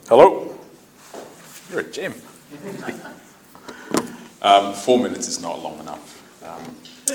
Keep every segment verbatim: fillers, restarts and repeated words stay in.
Hello? You're a gem. um, four minutes is not long enough. Um,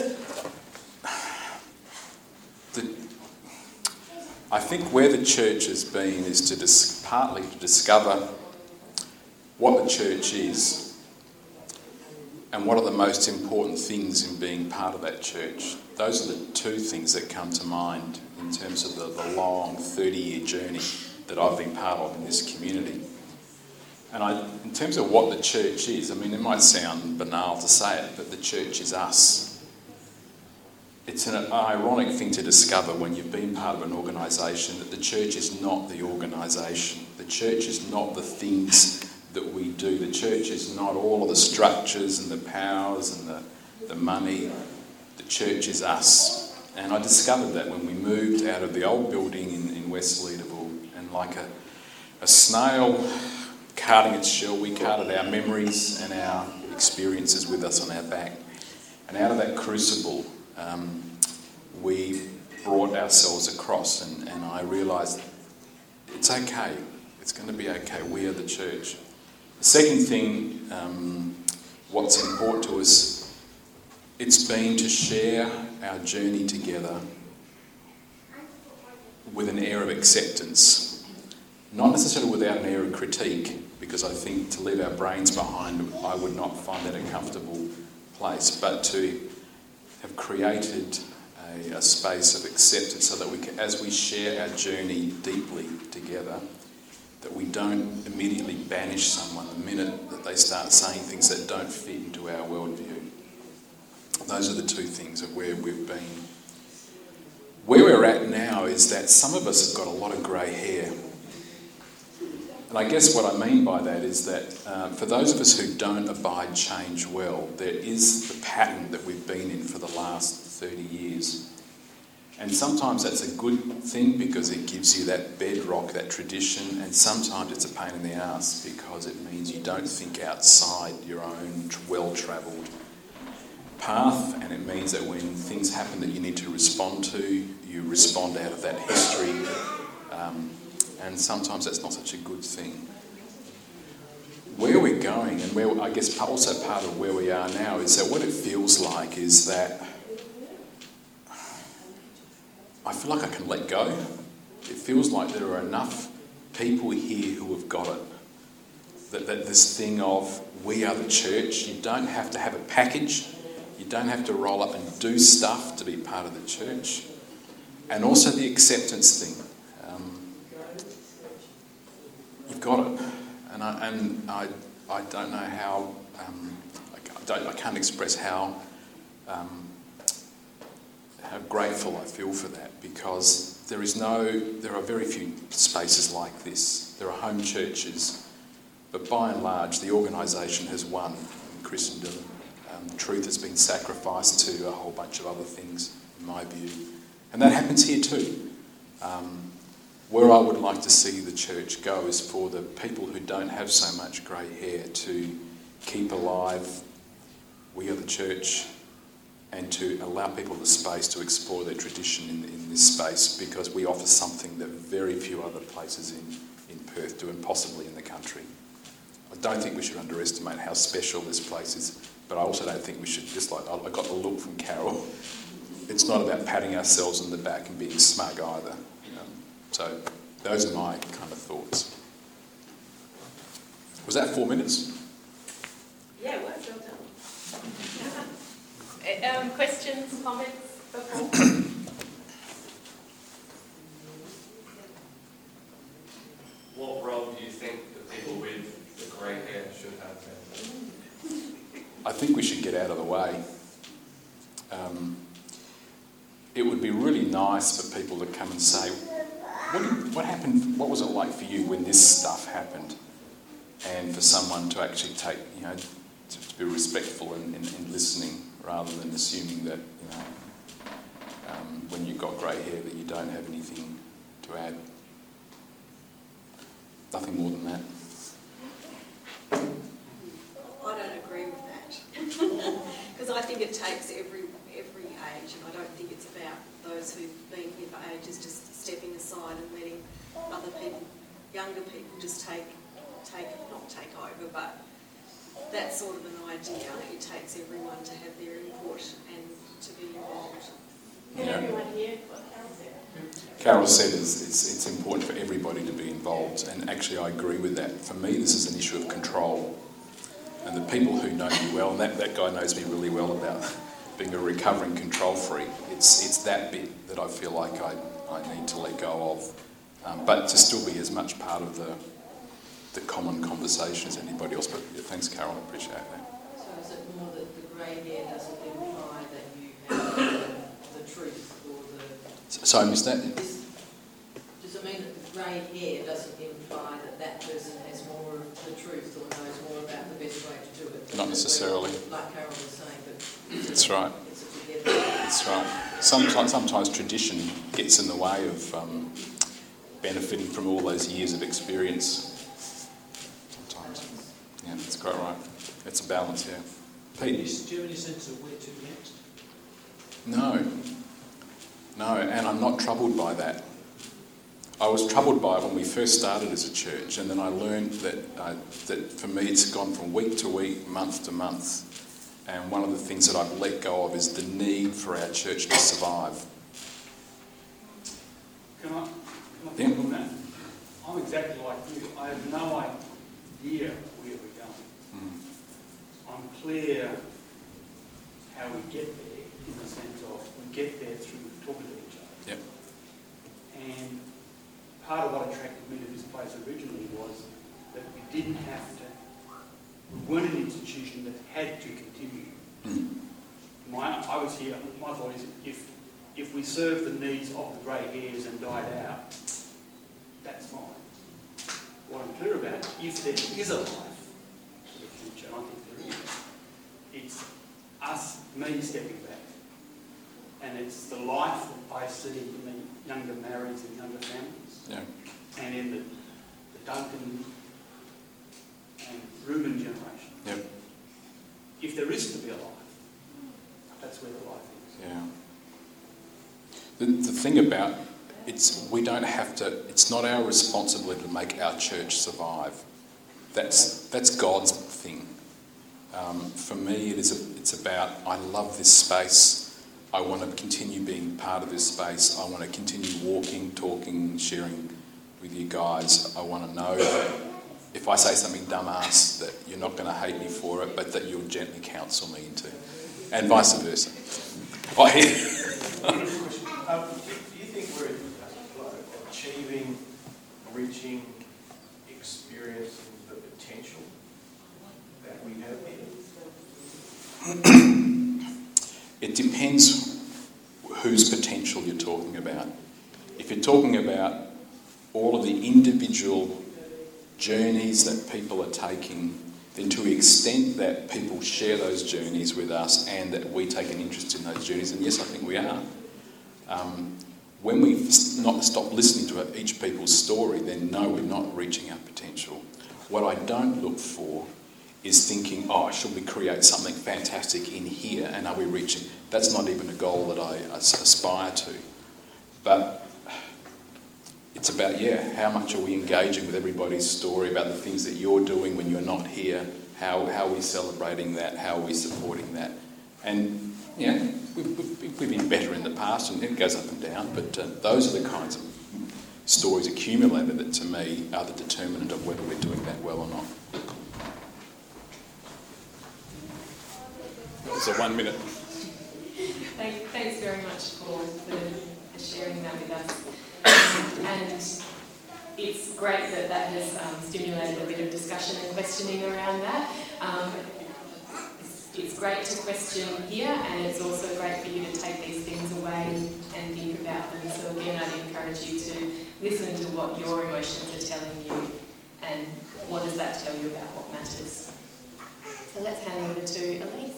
the, I think where the church has been is to dis- partly to discover what the church is and what are the most important things in being part of that church. Those are the two things that come to mind in terms of the, the long thirty-year journey that I've been part of in this community. And I, in terms of what the church is, I mean, it might sound banal to say it, but the church is us. It's an ironic thing to discover when you've been part of an organisation that the church is not the organisation. The church is not the things that we do. The church is not all of the structures and the powers and the, the money. The church is us. And I discovered that when we moved out of the old building in, in West Leederville, and like a, a snail carting its shell, we carted our memories and our experiences with us on our back. And out of that crucible, um, we brought ourselves across, and, and I realised it's okay. It's going to be okay. We are the church. The second thing, um, what's important to us, it's been to share our journey together with an air of acceptance. Not necessarily without an air of critique, because I think to leave our brains behind, I would not find that a comfortable place, but to have created a, a space of acceptance so that we can, as we share our journey deeply together, that we don't immediately banish someone the minute that they start saying things that don't fit into our worldview. Those are the two things of where we've been. Where we're at now is that some of us have got a lot of grey hair. And I guess what I mean by that is that uh, for those of us who don't abide change well, there is the pattern that we've been in for the last thirty years. And sometimes that's a good thing because it gives you that bedrock, that tradition, and sometimes it's a pain in the arse because it means you don't think outside your own well-travelled path, and it means that when things happen that you need to respond to, you respond out of that history. Um, And sometimes that's not such a good thing. Where we're going, and where I guess also part of where we are now, is that what it feels like is that I feel like I can let go. It feels like there are enough people here who have got it. That, that this thing of we are the church, you don't have to have a package, you don't have to roll up and do stuff to be part of the church. And also the acceptance thing. You've got it, and I and I I don't know how um, I, don't, I can't express how um, how grateful I feel for that, because there is no there are very few spaces like this. There are home churches, but by and large the organisation has won in Christendom. Um, truth has been sacrificed to a whole bunch of other things, in my view, and that happens here too. Um, Where I would like to see the church go is for the people who don't have so much grey hair to keep alive we are the church, and to allow people the space to explore their tradition in, in this space, because we offer something that very few other places in, in Perth do, and possibly in the country. I don't think we should underestimate how special this place is, but I also don't think we should, just like I got the look from Carol, it's not about patting ourselves on the back and being smug either. So those are my kind of thoughts. Was that four minutes? Yeah, it was. Well done. um, questions, comments before? What role do you think the people with the grey hair should have then? I think we should get out of the way. Um, it would be really nice for people to come and say, What, did, what happened, what was it like for you when this stuff happened? And for someone to actually take, you know, to, to be respectful in, in, in listening, rather than assuming that, you know, um, when you've got grey hair that you don't have anything to add. Nothing more than that. I don't agree with that. Because I think it takes every every age, and I don't think it's about those who've been here for ages just stepping aside and letting other people, younger people, just take take, not take over, but that's sort of an idea. It takes everyone to have their input and to be involved. Can Yeah. everyone hear what Carol said? Carol said it's, it's, it's important for everybody to be involved, and actually I agree with that. For me, this is an issue of control. And the people who know me well, and that, that guy knows me really well about being a recovering control freak, it's, it's that bit that I feel like I, I need to let go of. Um, but to still be as much part of the, the common conversation as anybody else. But yeah, thanks, Carol, I appreciate that. So is it more that the grey hair doesn't imply that you have the, the truth or the... So I missed that? Is, does it mean that the grey hair doesn't imply that that person has more of the truth or knows more about the best way to do it? Not necessarily. Like Carol was saying, but... That's right. It's a together. That's right. Sometimes, sometimes tradition gets in the way of um, benefiting from all those years of experience. Sometimes. Yeah, that's quite right. It's a balance, yeah. Pete? Do you have any sense of where to next? No. No, and I'm not troubled by that. I was troubled by it when we first started as a church, and then I learned that uh, that for me it's gone from week to week, month to month. And one of the things that I've let go of is the need for our church to survive. Can I, can I Yeah. think on that? I'm exactly like you. I have no idea where we're going. Mm. I'm clear how we get there in the sense of we get there through talking to each other. Yep. And part of what attracted me to this place originally was that we didn't have to, we weren't an institution that had to continue. Mm. My, I was here, my thought is if if we serve the needs of the grey hairs and died out, that's fine. What I'm clear about, if there is a life for the future, and I think there is, it's us, me stepping back. And it's the life that I see in the younger marrieds and younger families. Yeah. And in the, the Duncan and Reuben generation. Yep. If there is to be a life, that's where the life is. Yeah. The, the thing about it's we don't have to. It's not our responsibility to make our church survive. That's that's God's thing. Um, for me, it is. A, it's about. I love this space. I want to continue being part of this space. I want to continue walking, talking, sharing with you guys. I want to know that if I say something dumbass, that you're not going to hate me for it, but that you'll gently counsel me into, and vice versa. I hear. Um, do, do you think we're uh, achieving, reaching, experiencing the potential that we have here? It depends whose potential you're talking about. If you're talking about all of the individual journeys that people are taking, then to the extent that people share those journeys with us and that we take an interest in those journeys, and yes, I think we are. Um, when we not stop listening to each people's story, then no, we're not reaching our potential. What I don't look for is thinking, oh, should we create something fantastic in here, and are we reaching? That's not even a goal that I aspire to. But it's about, yeah, how much are we engaging with everybody's story, about the things that you're doing when you're not here, how, how are we celebrating that, how are we supporting that? And, yeah, we've, we've, we've been better in the past, and it goes up and down, but uh, those are the kinds of stories accumulated that, to me, are the determinant of whether we're doing that well or not. So one minute. Thank, thanks very much for, for, for sharing that with us. Um, and it's great that that has um, stimulated a bit of discussion and questioning around that. Um, it's, it's great to question here, and it's also great for you to take these things away and think about them. So again, I'd encourage you to listen to what your emotions are telling you and what does that tell you about what matters. So let's hand over to Elise.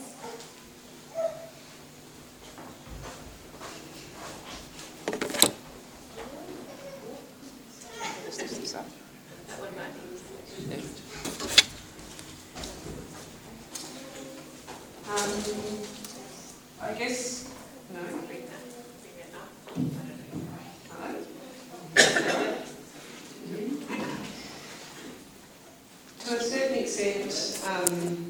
That one might be next. Um, I guess, no, bring that, bring it up. I don't know. Hello? To a certain extent, um,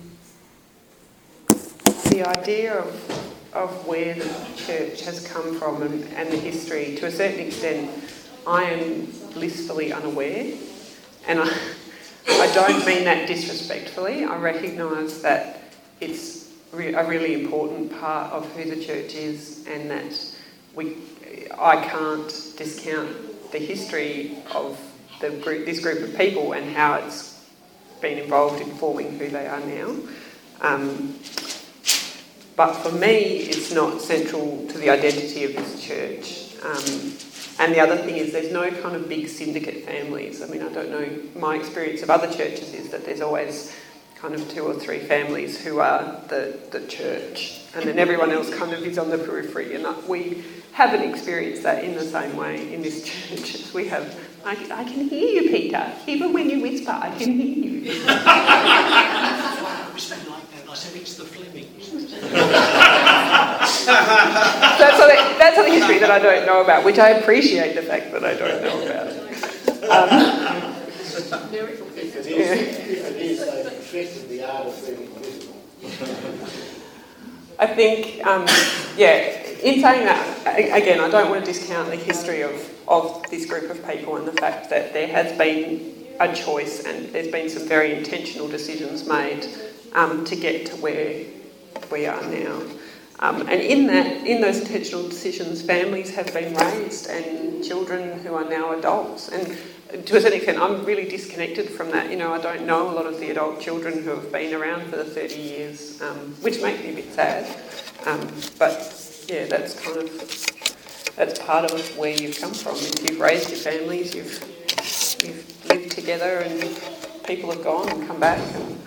the idea of, of where the church has come from and, and the history, to a certain extent, I am blissfully unaware. And I, I don't mean that disrespectfully. I recognise that it's re- a really important part of who the church is, and that we, I can't discount the history of the group, this group of people and how it's been involved in forming who they are now. Um, but for me, it's not central to the identity of this church. Um, and the other thing is there's no kind of big syndicate families. I mean, I don't know, my experience of other churches is that there's always kind of two or three families who are the, the church, and then everyone else kind of is on the periphery. And we haven't experienced that in the same way in this church as we have. I, I can hear you, Peter. Even when you whisper, I can hear you. I was like that. I said, it's the Flemings. that's, sort of, that's sort of history that I don't know about, which I appreciate the fact that I don't know about. Um, if it is, yeah. if it is, they've perfected the art of being invisible. I think, um, yeah, in saying that, again, I don't want to discount the history of, of this group of people and the fact that there has been a choice and there's been some very intentional decisions made um, to get to where we are now. Um, and in that, in those intentional decisions, families have been raised and children who are now adults. And to a certain extent, I'm really disconnected from that. You know, I don't know a lot of the adult children who have been around for the thirty years, um, which makes me a bit sad. Um, but yeah, that's kind of, that's part of where you've come from. If you've raised your families, you've, you've lived together, and people have gone and come back. And,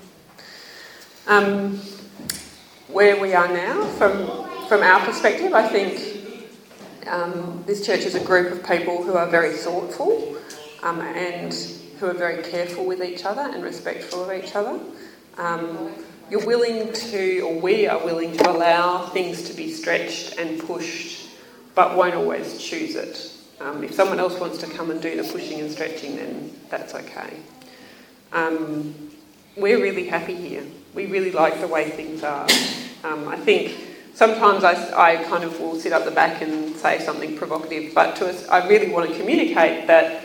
um, where we are now, from from our perspective, I think um, this church is a group of people who are very thoughtful um, and who are very careful with each other and respectful of each other. Um, you're willing to, or we are willing to allow things to be stretched and pushed, but won't always choose it. Um, if someone else wants to come and do the pushing and stretching, then that's okay. Um, we're really happy here. We really like the way things are. Um, I think sometimes I, I kind of will sit up the back and say something provocative, but to us, I really want to communicate that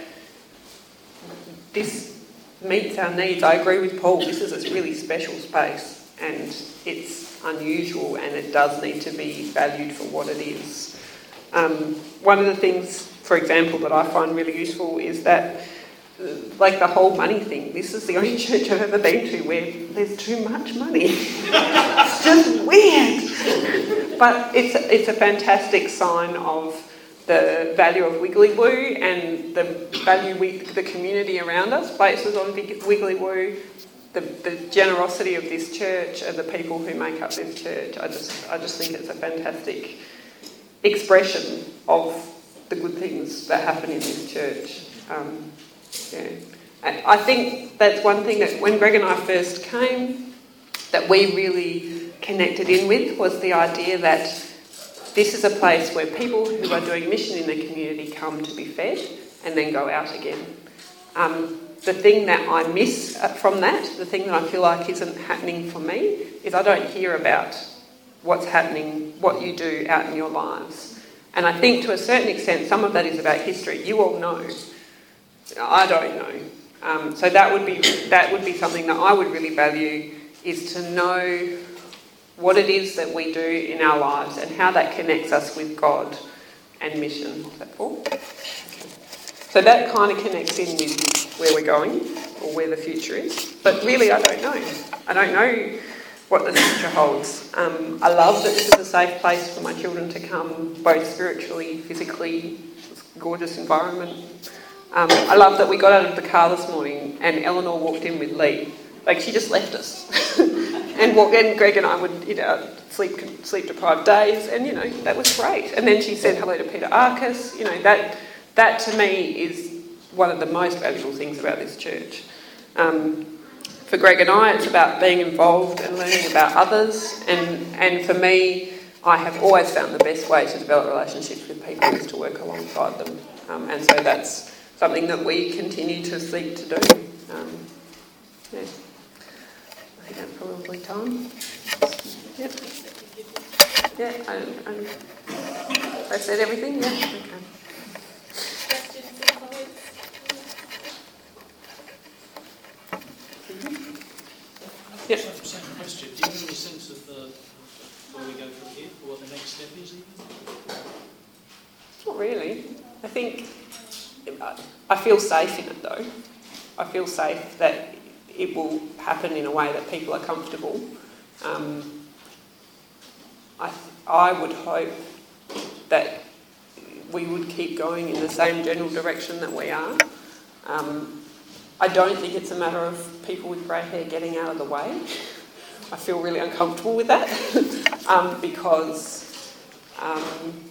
this meets our needs. I agree with Paul, this is a really special space and it's unusual and it does need to be valued for what it is. Um, one of the things, for example, that I find really useful is that like the whole money thing, this is the only church I've ever been to where there's too much money. It's just weird. But it's, it's a fantastic sign of the value of Wiggly Woo and the value we, the community around us places on Wiggly Woo, the, the generosity of this church and the people who make up this church. I just, I just think it's a fantastic expression of the good things that happen in this church. Um, Yeah. I think that's one thing that when Greg and I first came that we really connected in with was the idea that this is a place where people who are doing mission in the community come to be fed and then go out again. Um, the thing that I miss from that, the thing that I feel like isn't happening for me, is I don't hear about what's happening, what you do out in your lives. And I think to a certain extent some of that is about history. You all know. I don't know. Um, so that would be that would be something that I would really value, is to know what it is that we do in our lives and how that connects us with God and mission. Is that Paul? Okay. So that kind of connects in with where we're going or where the future is. But really, I don't know. I don't know what the future holds. Um, I love that this is a safe place for my children to come, both spiritually, physically. It's a gorgeous environment. Um, I love that we got out of the car this morning and Eleanor walked in with Lee. Like, she just left us. and, walk, and Greg and I would, you know, sleep sleep deprived days, and, you know, that was great. And then she said hello to Peter Arcus. You know, that that to me is one of the most valuable things about this church. Um, for Greg and I, it's about being involved and learning about others. And, and for me, I have always found the best way to develop relationships with people is to work alongside them. Um, and so that's something that we continue to seek to do. Um, Yeah. I think that's probably time. Yep. Yeah, I, I, I said everything, yeah? Okay. Questions and comments? Yep. Same same question. Do you have any sense of uh, where we go from here, or what the next step is even? Not really. I think I feel safe in it though. I feel safe that it will happen in a way that people are comfortable. Um, I, I would hope that we would keep going in the same general direction that we are. Um, I don't think it's a matter of people with grey hair getting out of the way. I feel really uncomfortable with that um, because um,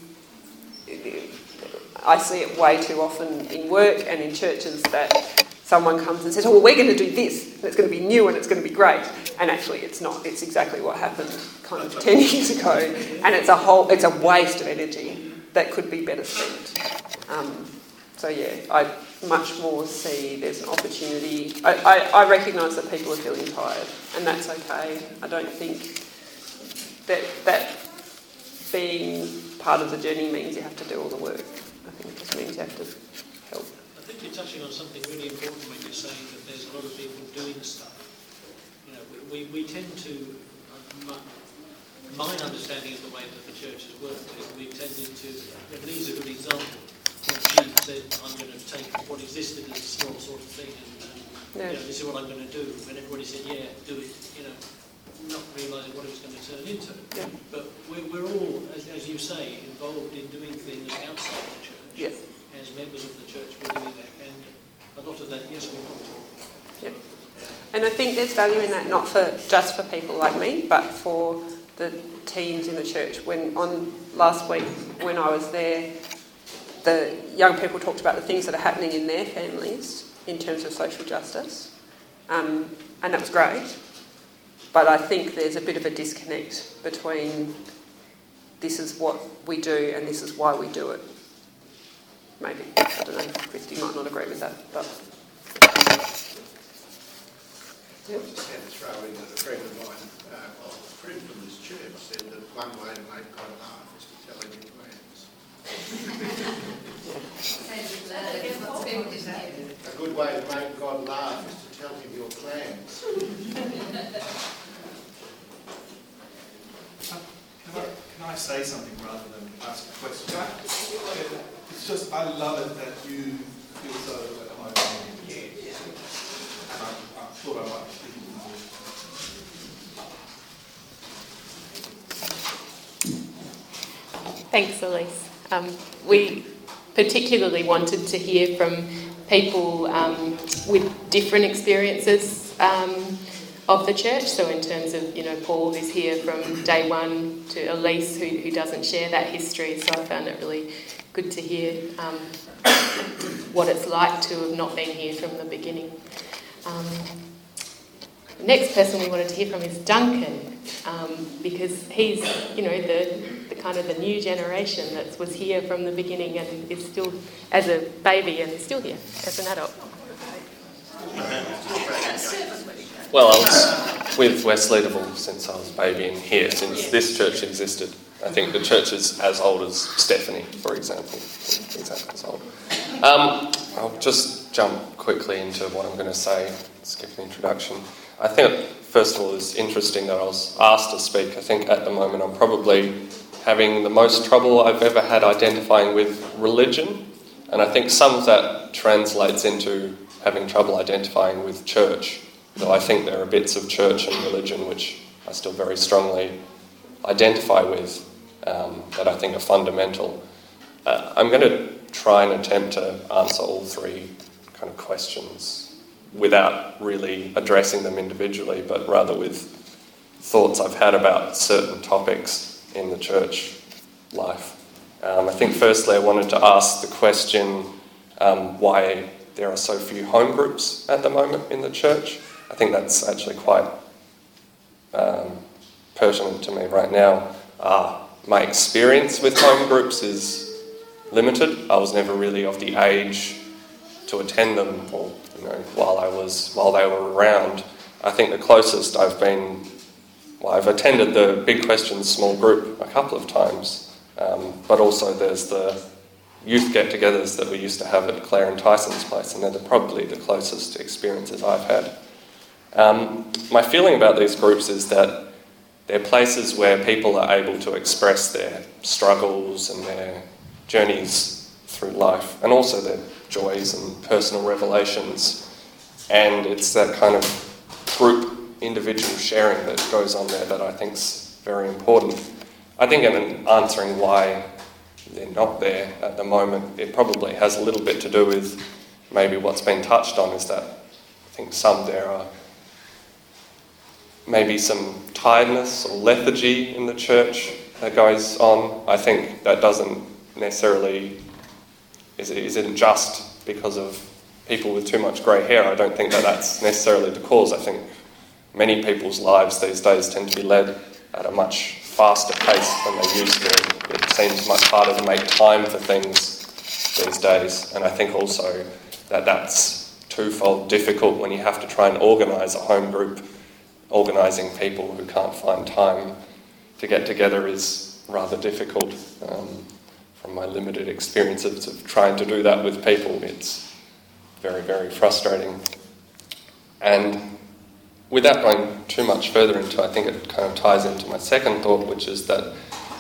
I see it way too often in work and in churches that someone comes and says, oh, well, we're going to do this, and it's going to be new and it's going to be great. And actually it's not. It's exactly what happened kind of ten years ago. And it's a whole, it's a waste of energy that could be better spent. Um, so yeah, I much more see there's an opportunity. I, I, I recognise that people are feeling tired, and that's okay. I don't think that that being part of the journey means you have to do all the work. I think it just means you have to help. I think you're touching on something really important when you're saying that there's a lot of people doing stuff. You know, we, we, we tend to, uh, my, my understanding of the way that the church has worked is we've tended to, Lee's a good example. She said, I'm going to take what existed as a small sort of thing and, and Yeah. you know, this is what I'm going to do. And everybody said, yeah, do it, you know, not realising what it was going to turn into. Yeah. But we're, we're all, as, as you say, involved in doing things outside the church. Yeah. As members of the church, we're doing that. And a lot of that, yes, we're not talking. Yeah. And I think there's value in that, not for just for people like me, but for the teams in the church. When on last week, when I was there, the young people talked about the things that are happening in their families in terms of social justice, um, and that was great. But I think there's a bit of a disconnect between this is what we do and this is why we do it. Maybe. I don't know. Christy might not agree with that, but... I just had to throw in that a friend of mine, uh, well, a friend from this church, said that one way to make God laugh is to tell him your plans. A good way to make God laugh is to tell him your plans. Can I, can I say something rather than ask a question? It's just, I love it that you feel so at home here. And I, I thought I might speak more. Thanks, Elise. Um, we particularly wanted to hear from people um, with different experiences um, of the church. So in terms of, you know, Paul, who's here from day one, to Elise, who, who doesn't share that history. So I found it really good to hear um, what it's like to have not been here from the beginning. Um, the next person we wanted to hear from is Duncan, um, because he's, you know, the, the kind of the new generation that was here from the beginning and is still, as a baby, and is still here as an adult. Well, I was with West Leederville since I was a baby and here since this church existed. I think the church is as old as Stephanie, for example. Exactly as old. Um, I'll just jump quickly into what I'm going to say, skip the introduction. I think, first of all, it's interesting that I was asked to speak. I think at the moment I'm probably having the most trouble I've ever had identifying with religion. And I think some of that translates into having trouble identifying with church. Though I think there are bits of church and religion which I still very strongly identify with, um, that I think are fundamental. Uh, I'm going to try and attempt to answer all three kind of questions without really addressing them individually, but rather with thoughts I've had about certain topics in the church life. Um, I think firstly I wanted to ask the question um, why there are so few home groups at the moment in the church. I think that's actually quite um, pertinent to me right now. Uh, my experience with home groups is limited. I was never really of the age to attend them, or you know, while I was while they were around. I think the closest I've been, well, I've attended the Big Questions small group a couple of times, um, but also there's the youth get-togethers that we used to have at Claire and Tyson's place, and they're the, probably the closest experiences I've had. Um, my feeling about these groups is that they're places where people are able to express their struggles and their journeys through life, and also their joys and personal revelations. And it's that kind of group, individual sharing that goes on there that I think is very important. I think in answering why they're not there at the moment, it probably has a little bit to do with maybe what's been touched on, is that I think some there are maybe some tiredness or lethargy in the church that goes on. I think that doesn't necessarily, is it isn't just because of people with too much grey hair. I don't think that that's necessarily the cause. I think many people's lives these days tend to be led at a much faster pace than they used to. It seems much harder to make time for things these days, and I think also that that's twofold difficult when you have to try and organise a home group. Organising people who can't find time to get together is rather difficult. Um, from my limited experiences of trying to do that with people, it's very, very frustrating. And without going too much further into, I think it kind of ties into my second thought, which is that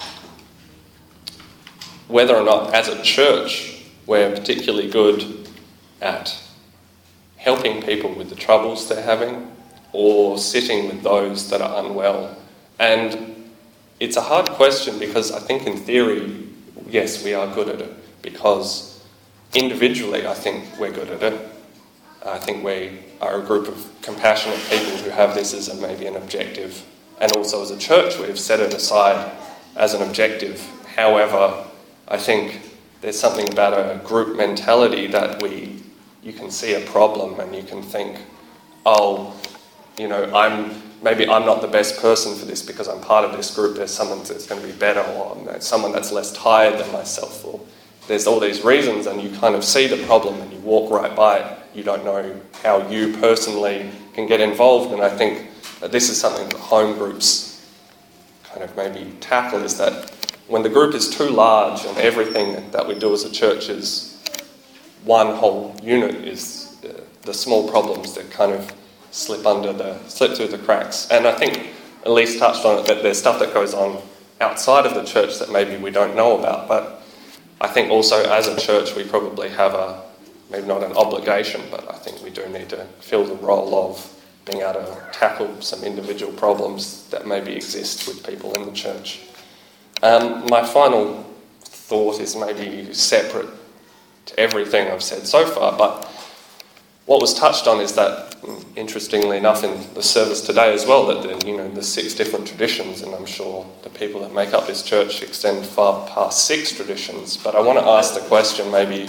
whether or not as a church we're particularly good at helping people with the troubles they're having, or sitting with those that are unwell. And it's a hard question, because I think in theory, yes, we are good at it, because individually I think we're good at it. I think we are a group of compassionate people who have this as a, maybe an objective, and also as a church we've set it aside as an objective. However, I think there's something about a group mentality that we, you can see a problem and you can think, oh, you know, I'm maybe I'm not the best person for this because I'm part of this group. There's someone that's going to be better, or someone that's less tired than myself, or there's all these reasons, and you kind of see the problem and you walk right by it. You don't know how you personally can get involved, and I think that this is something that home groups kind of maybe tackle, is that when the group is too large and everything that we do as a church is one whole unit, is uh, the small problems that kind of slip under the, slip through the cracks. And I think Elise touched on it, that there's stuff that goes on outside of the church that maybe we don't know about, but I think also as a church we probably have a, maybe not an obligation, but I think we do need to fill the role of being able to tackle some individual problems that maybe exist with people in the church. Um, my final thought is maybe separate to everything I've said so far, but what was touched on is that, interestingly enough, in the service today as well, that the, you know, the six different traditions, and I'm sure the people that make up this church extend far past six traditions. But I want to ask the question, maybe,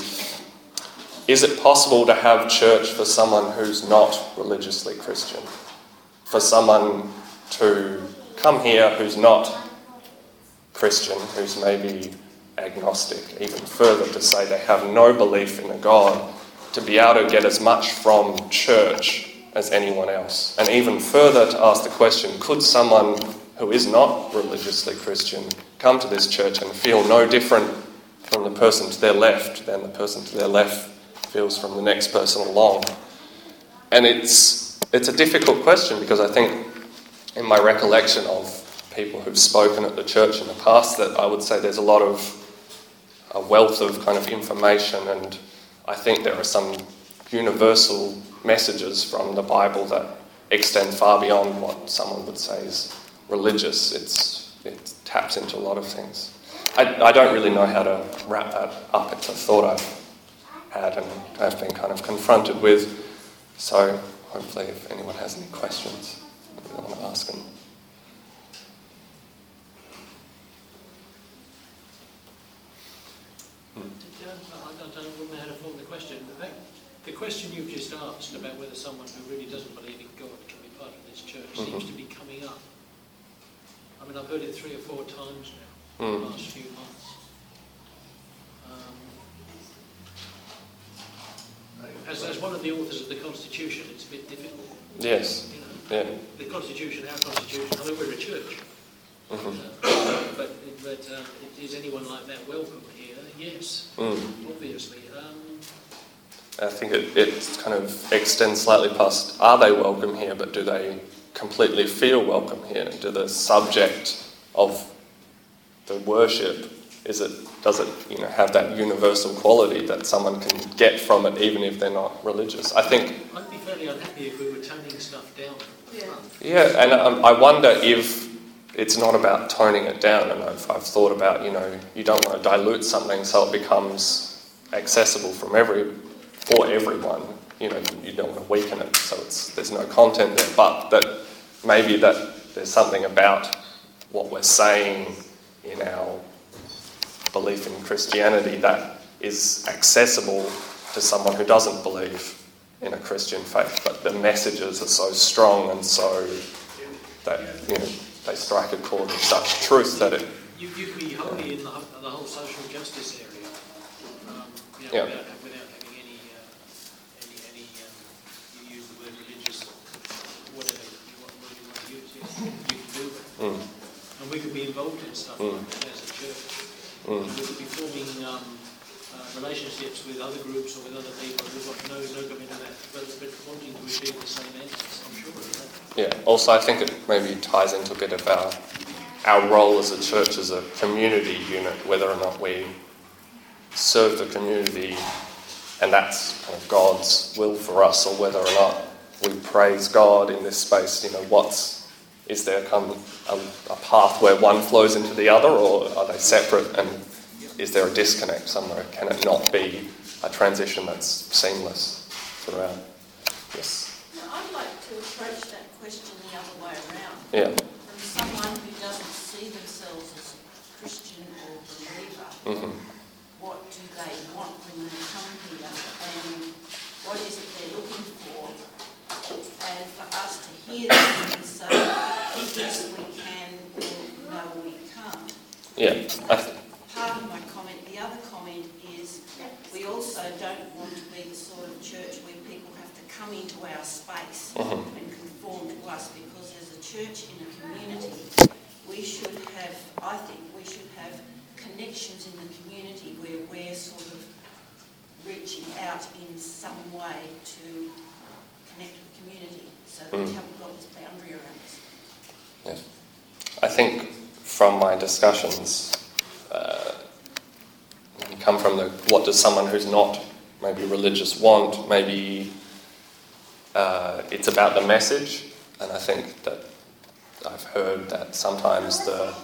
is it possible to have church for someone who's not religiously Christian? For someone to come here who's not Christian, who's maybe agnostic, even further to say they have no belief in a God, to be able to get as much from church as anyone else. And even further to ask the question, could someone who is not religiously Christian come to this church and feel no different from the person to their left than the person to their left feels from the next person along? And it's it's a difficult question, because I think in my recollection of people who've spoken at the church in the past, that I would say there's a lot of a wealth of kind of information, and I think there are some universal messages from the Bible that extend far beyond what someone would say is religious. It's, it taps into a lot of things. I, I don't really know how to wrap that up. It's a thought I've had and I've been kind of confronted with. So hopefully if anyone has any questions, I want to ask them. I don't know how to form the question. The question you've just asked about whether someone who really doesn't believe in God can be part of this church mm-hmm. seems to be coming up. I mean, I've heard it three or four times now mm. in the last few months. Um, As, as one of the authors of the Constitution, it's a bit difficult. Yes. You know, Yeah. the Constitution, our Constitution, I mean, we're a church. Mm-hmm. Uh, but but um, is anyone like that welcome here? Yes, Mm. obviously. Um, I think it, it kind of extends slightly past, are they welcome here, but do they completely feel welcome here? Do the subject of the worship, is it, does it you know, have that universal quality that someone can get from it even if they're not religious? I think... I'd be fairly unhappy if we were toning stuff down. Yeah. Yeah, and um, I wonder if it's not about toning it down, and I've, I've thought about, you know, you don't want to dilute something so it becomes accessible from every, for everyone. You know, you don't want to weaken it so it's there's no content there, but that maybe that there's something about what we're saying in our belief in Christianity that is accessible to someone who doesn't believe in a Christian faith, but the messages are so strong and so that, you know, they strike a chord of such truth that it... You, you could be wholly in the, whole- the whole social justice area, um, you know, Yeah. without, without having any, uh, any, any um, you use the word religious, whatever you want, word you want to use, yes, you can do that. Mm, And we could be involved in stuff Mm. like that as a church. mm, And we could be forming um, uh, relationships with other groups or with other people who've got no, no commitment to that, but, but wanting to achieve the same ends, I'm sure of that. yeah. Also, I think it maybe ties into a bit of our, our role as a church, as a community unit, whether or not we serve the community and that's kind of God's will for us, or whether or not we praise God in this space. You know, what's, is there kind of a, a path where one flows into the other, or are they separate, and is there a disconnect somewhere? Can it not be a transition that's seamless throughout? Yes. Now, I'd like to approach that question the other way around. Yeah. From someone who doesn't see themselves as a Christian or believer, Mm-hmm. what do they want when they come here, and what is it they're looking for? And for us to hear them and say, yes, we can, or no, we can't. Yeah. I th- Part of my comment, the other comment is we also don't want to be the sort of church where people have to come into our space Mhm. and conform to us, because as a church in a community, we should have, I think, we should have connections in the community where we're sort of reaching out in some way to connect with the community, so that we Mm. haven't got this boundary around us. Yeah. I think from my discussions, uh, you come from the what does someone who's not maybe religious want, maybe uh, it's about the message, and I think that I've heard that sometimes the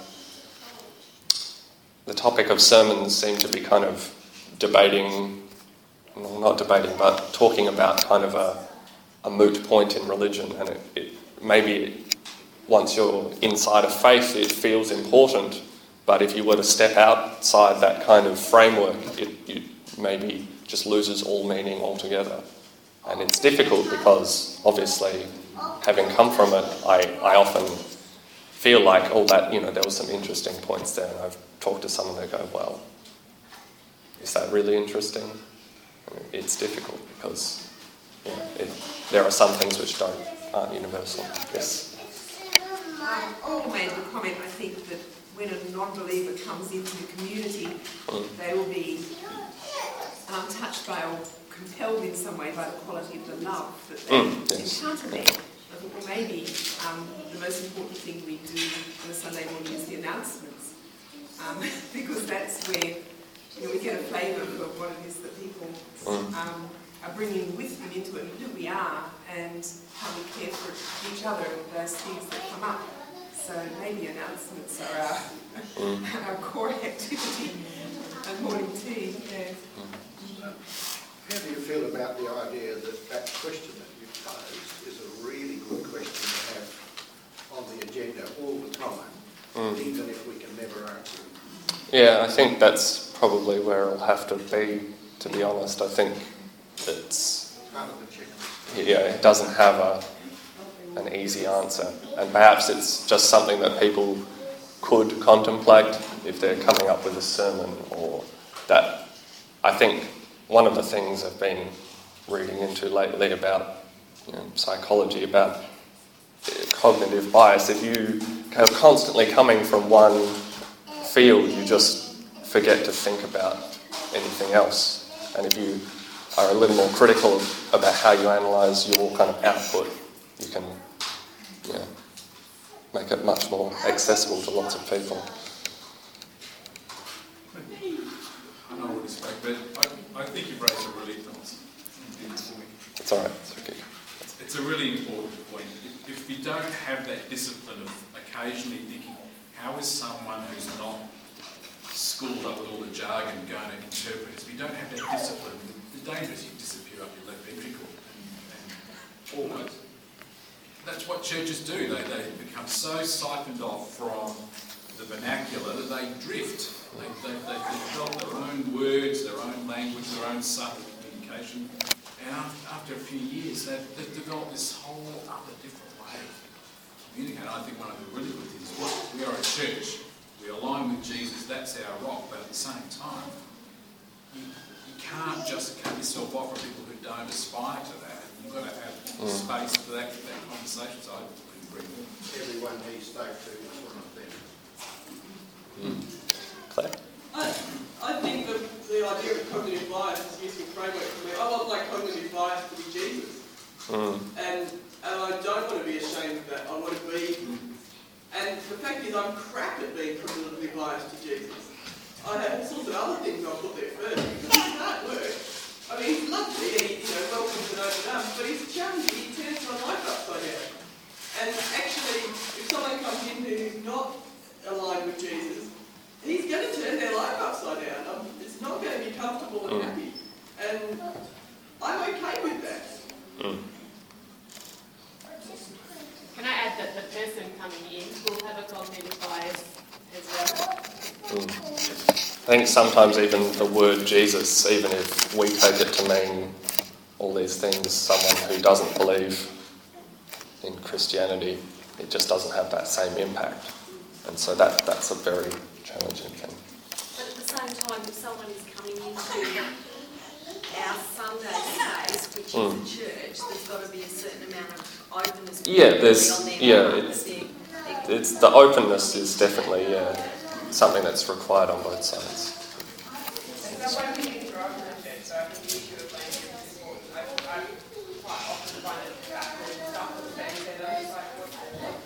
the topic of sermons seem to be kind of debating, well, not debating, but talking about kind of a, a moot point in religion, and it, it maybe once you're inside of faith, it feels important, but if you were to step outside that kind of framework, it, it maybe just loses all meaning altogether. And it's difficult because, obviously, having come from it, I, I often feel like, oh, that, you know, there were some interesting points there, and I've talked to someone, they go, well, is that really interesting? It's difficult because, you know, it, there are some things which don't, aren't universal. Yes? Um, Paul made the comment, I think, that when a non-believer comes into the community, Mm. they will be um, touched by or compelled in some way by the quality of the love that they Mm, yes. encounter there. I think, well, maybe um, the most important thing we do on a Sunday morning is the announcements, um, because that's where, you know, we get a flavour of what it is that people Mm. um, are bringing with them into it, and who we are, and how we care for each other, and those things that come up. So maybe announcements are our, Mm. our core activity, and morning tea. Yeah. How do you feel about the idea that that question that you posed is a really good question to have on the agenda all the time, Mm. even if we can never answer it? Yeah, I think that's probably where it'll have to be, to be honest. I think it's, Part of the checklist. yeah, it doesn't have a an easy answer. And perhaps it's just something that people could contemplate if they're coming up with a sermon, or that I think one of the things I've been reading into lately about you know, psychology, about cognitive bias. If you are constantly coming from one field, you just forget to think about anything else. And if you are a little more critical about how you analyse your kind of output, you can you know, make it much more accessible to lots of people. I know what it's like, but I, I think you've raised a really important point. It's all right. It's okay. It's a really important point. If, if you don't have that discipline of occasionally thinking, how is someone who's not schooled up with all the jargon going to interpret it? If you don't have that discipline, the danger is you disappear up your left ventricle. And, and almost. That's what churches do. They, they become so siphoned off from the vernacular that they drift. They, they, they develop their own words, their own language, their own subtle communication. And after a few years, they've, they've developed this whole other different way of communicating. I think one of the really good things is well, we are a church. We align with Jesus. That's our rock. But at the same time, you, you can't just cut yourself off from people who don't aspire to that. You've got to have mm. space for that, for that conversation. So I agree with you. Everyone he spoke to was one of them. Mm. Claire? I, I think the, the idea of cognitive bias is a useful framework for me. I want my cognitive bias to be Jesus. Mm. And, and I don't want to be ashamed of that. I want to be... And the fact is I'm crap at being cognitively biased to Jesus. I have all sorts of other things I'll put there first because it's hard work. I mean, he's lovely and he you know, welcomes and open arms, but he's challenging. He turns my life upside down. And actually, if someone comes in who's not aligned with Jesus, he's going to turn their life upside down. Um, it's not going to be comfortable and happy. And I'm okay with that. Mm. Can I add that the person coming in will have a cognitive bias as well? Mm. I think sometimes even the word Jesus, even if we take it to mean all these things, someone who doesn't believe in Christianity, it just doesn't have that same impact. And so that that's a very challenging thing. But at the same time, if someone is coming into our Sunday space, which Mm. is a church, there's got to be a certain amount of openness. Yeah, there's on their yeah, part it's, that they're- they're- it's the openness is definitely yeah, something that's required on both sides. And so when we get into our church, so I think the issue of language is important. I, I quite often find it backward and stuff with the things that I'm just like, what's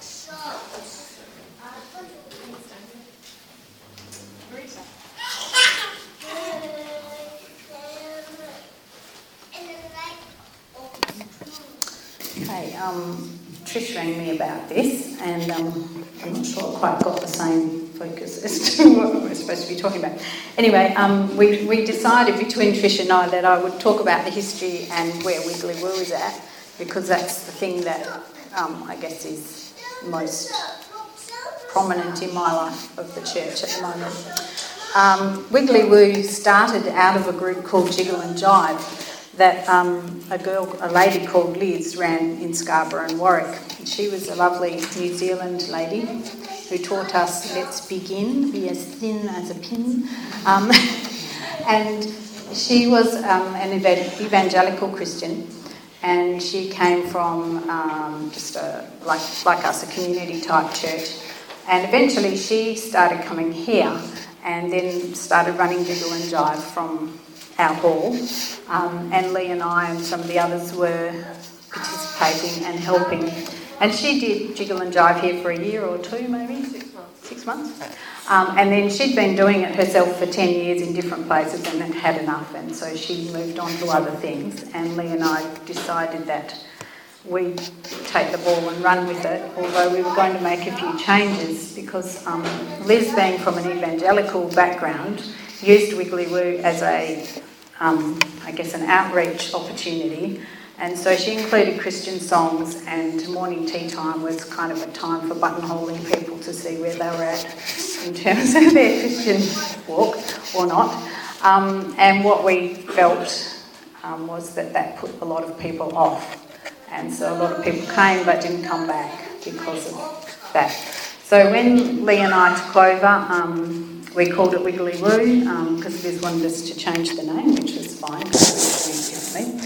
Okay, um, Trish rang me about this, and um, I'm not sure I quite got the same focus as to what we're supposed to be talking about. Anyway, um, we, we decided between Trish and I that I would talk about the history and where Wiggly Woo is at, because that's the thing that um, I guess is most prominent in my life of the church at the moment. Um, Wiggly Woo started out of a group called Jiggle and Jive that um, a girl, a lady called Liz ran in Scarborough and Warwick. And she was a lovely New Zealand lady who taught us let's begin, be as thin as a pin. Um, and she was um, an evangelical Christian, and she came from um, just a, like, like us, a community type church. And eventually she started coming here and then started running Jiggle and Jive from our hall. Um, and Lee and I and some of the others were participating and helping. And she did Jiggle and Jive here for a year or two, maybe? Six months. Six months. Um, and then she'd been doing it herself for ten years in different places and had had enough, and so she moved on to other things. And Lee and I decided that we'd take the ball and run with it, although we were going to make a few changes because um, Liz, being from an evangelical background, used Wiggly Woo as a, um, I guess, an outreach opportunity. And so she included Christian songs, and morning tea time was kind of a time for buttonholing people to see where they were at in terms of their Christian walk or not. Um, and what we felt um, was that that put a lot of people off. And so a lot of people came but didn't come back because of that. So when Lee and I took over, um, we called it Wiggly Woo because um, Liz wanted us to change the name, which was fine because it was differently.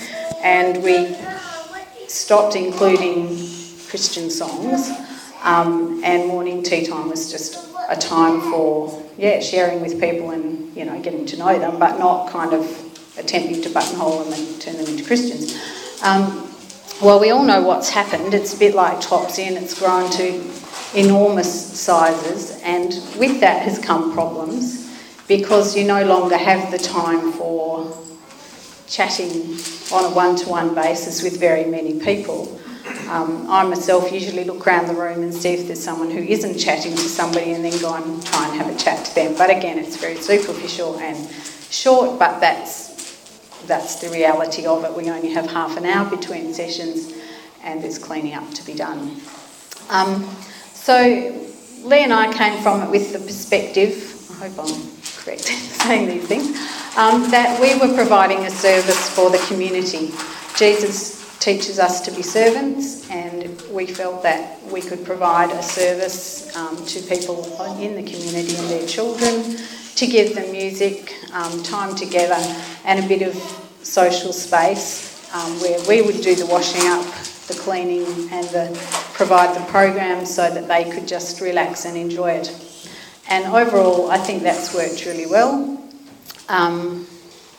and we stopped including Christian songs, um, and morning tea time was just a time for, yeah, sharing with people and, you know, getting to know them, but not kind of attempting to buttonhole them and turn them into Christians. Um, well, we all know what's happened. It's a bit like Topsy, and it's grown to enormous sizes, and with that has come problems, because you no longer have the time for chatting on a one-to-one basis with very many people. Um, I myself usually look around the room and see if there's someone who isn't chatting to somebody, and then go and try and have a chat to them. But again, it's very superficial and short, but that's that's the reality of it. We only have half an hour between sessions, and there's cleaning up to be done. Um, so Lee and I came from it with the perspective, I hope I'm correct in saying these things, um, that we were providing a service for the community. Jesus teaches us to be servants, and we felt that we could provide a service um, to people in the community and their children, to give them music, um, time together, and a bit of social space um, where we would do the washing up, the cleaning, and the, provide the programs so that they could just relax and enjoy it. And overall, I think that's worked really well. Um,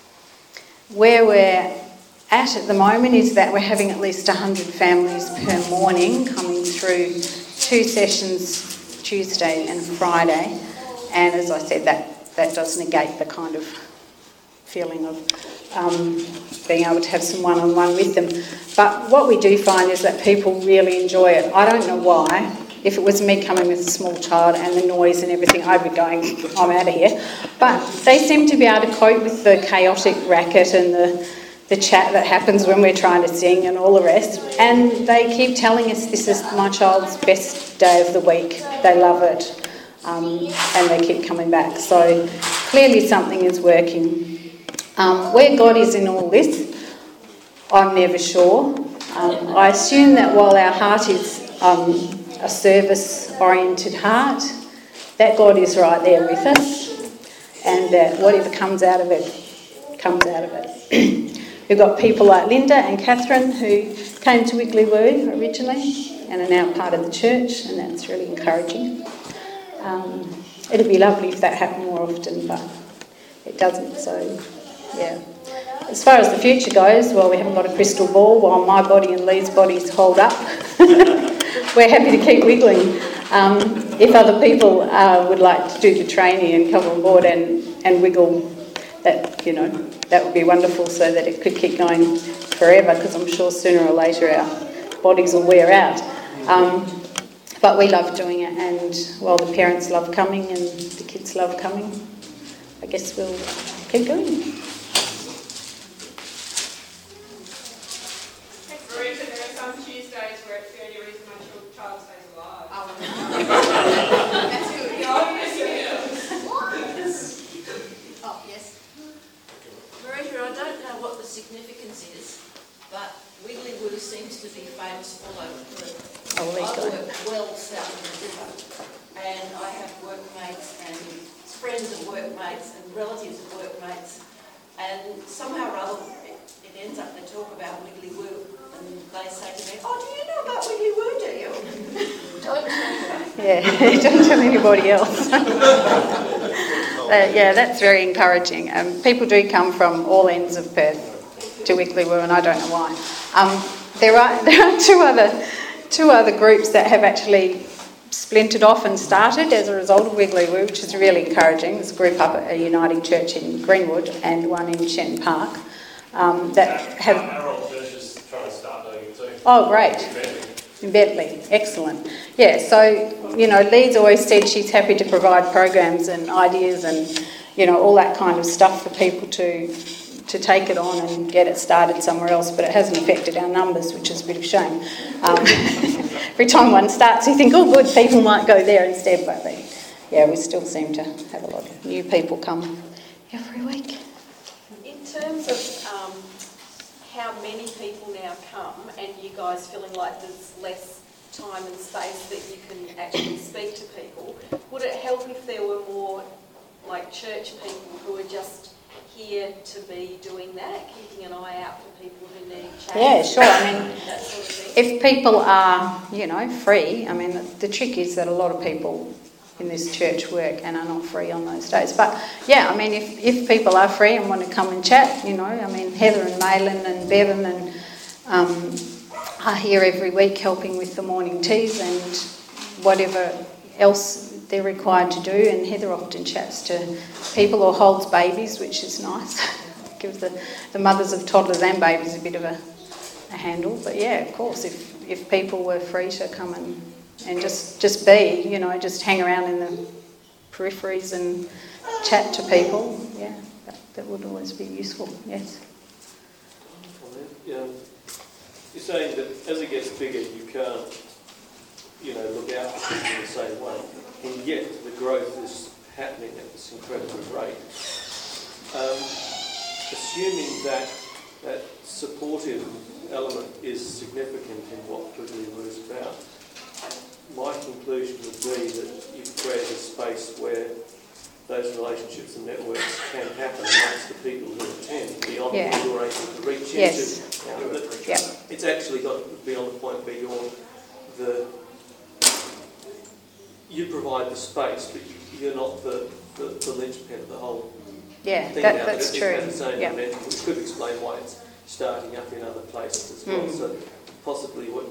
where we're at at the moment is that we're having at least one hundred families per morning coming through two sessions, Tuesday and Friday. And as I said, that that does negate the kind of feeling of um, being able to have some one-on-one with them. But what we do find is that people really enjoy it. I don't know why. If it was me coming with a small child and the noise and everything, I'd be going, I'm out of here. But they seem to be able to cope with the chaotic racket and the, the chat that happens when we're trying to sing and all the rest. And they keep telling us this is my child's best day of the week. They love it. Um, and they keep coming back. So clearly something is working. Um, where God is in all this, I'm never sure. Um, I assume that while our heart is um, a service-oriented heart, that God is right there with us, and that whatever comes out of it, comes out of it. We've got people like Linda and Catherine who came to Wiggly Woo originally and are now part of the church, and that's really encouraging. Um, it'd be lovely if that happened more often, but it doesn't, so yeah. As far as the future goes, well, we haven't got a crystal ball while my body and Lee's bodies hold up. We're happy to keep wiggling. Um, if other people uh, would like to do the training and come on board and, and wiggle, that, you know, that would be wonderful, so that it could keep going forever, because I'm sure sooner or later our bodies will wear out. Um, But we love doing it, and while the parents love coming and the kids love coming, I guess we'll keep going. Marisa, there are some Tuesdays where it's the only reason my child stays alive. Oh, that's good. Oh, yes. Marisa, I don't know what the significance is, but Wiggly Woo seems to be famous all over the world. Oh, I work well south of the river, and I have workmates and friends of workmates and relatives of workmates, and somehow or other it, it ends up they talk about Wiggly Woo, and they say to me, oh, do you know about Wiggly Woo, do you? Don't tell me. Yeah, don't tell anybody else. uh, yeah, that's very encouraging. Um, people do come from all ends of Perth to Wiggly Woo, and I don't know why. Um, there are there are two other two other groups that have actually splintered off and started as a result of Wiggly Woo, which is really encouraging. There's a group up at a Uniting Church in Greenwood and one in Shen Park um, that have. Our old church is trying to start doing it too. Oh, great. In Bentley, excellent. Yeah, so, you know, Lee's always said she's happy to provide programs and ideas and, you know, all that kind of stuff for people to to take it on and get it started somewhere else, but it hasn't affected our numbers, which is a bit of a shame. Um, every time one starts, you think, oh, good, people might go there instead, but they, yeah, we still seem to have a lot of new people come every week. In terms of um, how many people now come, and you guys feeling like there's less time and space that you can actually speak to people, would it help if there were more like church people who are just here to be doing that, keeping an eye out for people who need change? Yeah, sure. I mean, that sort of thing? if people are, you know, free, I mean, the, the trick is that a lot of people in this church work and are not free on those days. But yeah, I mean, if, if people are free and want to come and chat, you know, I mean, Heather and Malin and Bevan and um, are here every week helping with the morning teas and whatever else they're required to do. And Heather often chats to people or holds babies, which is nice. Gives the, the mothers of toddlers and babies a bit of a, a handle. But yeah, of course, if, if people were free to come and and just, just be, you know, just hang around in the peripheries and chat to people, yeah, that, that would always be useful, yes. Yeah. You're saying that as it gets bigger, you can't, you know, look out for people in the same way, and yet the growth is happening at this incredible rate. Um, assuming that that supportive element is significant in what Quigley was about, my conclusion would be that you've created a space where those relationships and networks can happen amongst the people who attend, beyond yeah. what you're able to reach yes. into. You know, that yeah. It's actually got beyond the point where you're the... You provide the space, but you're not the, the, the linchpin of the whole yeah, thing. That, now, that's it true. has its own yeah. momentum, which could explain why it's starting up in other places as well. Mm. So possibly what...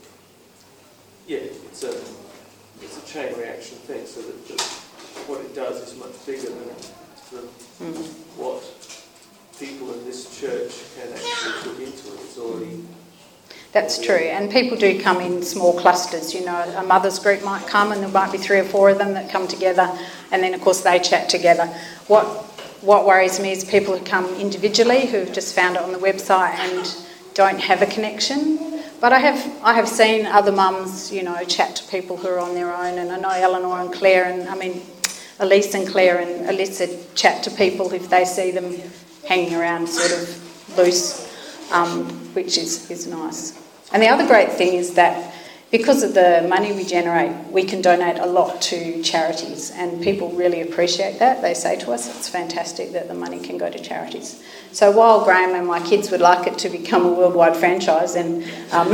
Yeah, it's a it's a chain reaction thing. So that, that what it does is much bigger than, than mm. what people in this church can actually put into it. It's already. That's true, and people do come in small clusters. You know, a mother's group might come, and there might be three or four of them that come together, and then of course they chat together. What what worries me is people who come individually who've just found it on the website and don't have a connection. But I have I have seen other mums, you know, chat to people who are on their own, and I know Eleanor and Claire, and I mean, Elise and Claire and Alyssa chat to people if they see them hanging around sort of loose, um, which is, is nice. And the other great thing is that because of the money we generate, we can donate a lot to charities, and people really appreciate that. They say to us it's fantastic that the money can go to charities. So while Graham and my kids would like it to become a worldwide franchise and um,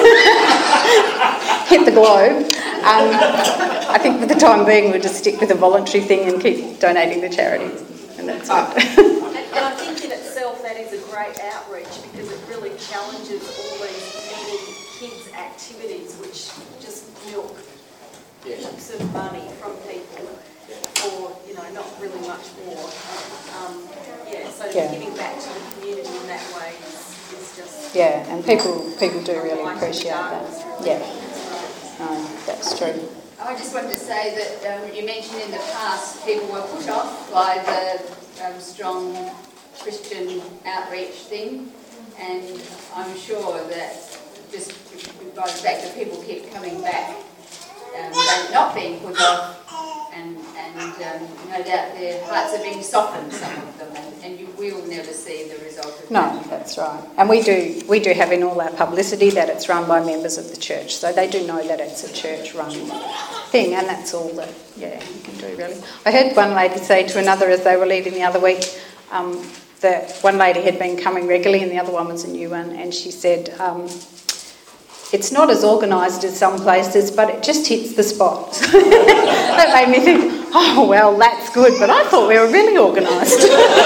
hit the globe, um, I think for the time being we'll just stick with a voluntary thing and keep donating to charities. And that's it. and, and I think in itself that is a great outreach, because it really challenges all these little kids' activities which just milk heaps of money from people for, you know, not really much more. Um, yeah, so Yeah. giving back to the community in that way is, is just... Yeah, and people people do really appreciate that. Yeah, no, that's true. I just wanted to say that um, you mentioned in the past people were put off by the um, strong Christian outreach thing, and I'm sure that just by the fact that people keep coming back, um, they're not being put off, and, and um, no doubt their hearts are being softened, some of them, and, and you will never see the result of No, that. that's right. And we do we do have in all our publicity that it's run by members of the church, so they do know that it's a church-run thing, and that's all that, yeah, you can do, really. I heard one lady say to another as they were leaving the other week, um, that one lady had been coming regularly and the other one was a new one, and she said, um, it's not as organised as some places, but it just hits the spot. That made me think, oh, well, that's good, but I thought we were really organised.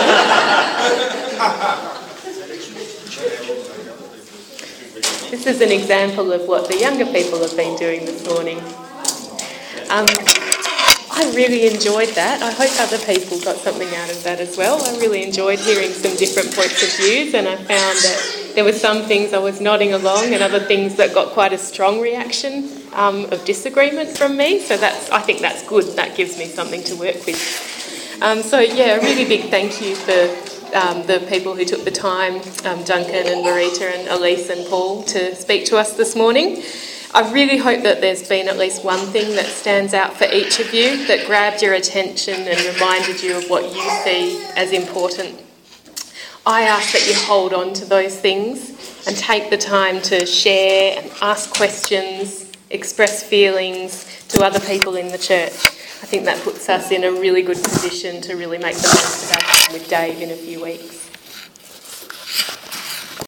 This is an example of what the younger people have been doing this morning. Um, I really enjoyed that. I hope other people got something out of that as well. I really enjoyed hearing some different points of views, and I found that there were some things I was nodding along and other things that got quite a strong reaction um, of disagreement from me. So that's, I think that's good. That gives me something to work with. Um, so yeah, a really big thank you for um, the people who took the time, um, Duncan and Marita and Elise and Paul, to speak to us this morning. I really hope that there's been at least one thing that stands out for each of you that grabbed your attention and reminded you of what you see as important. I ask that you hold on to those things and take the time to share and ask questions, express feelings to other people in the church. I think that puts us in a really good position to really make the most of our time with Dave in a few weeks.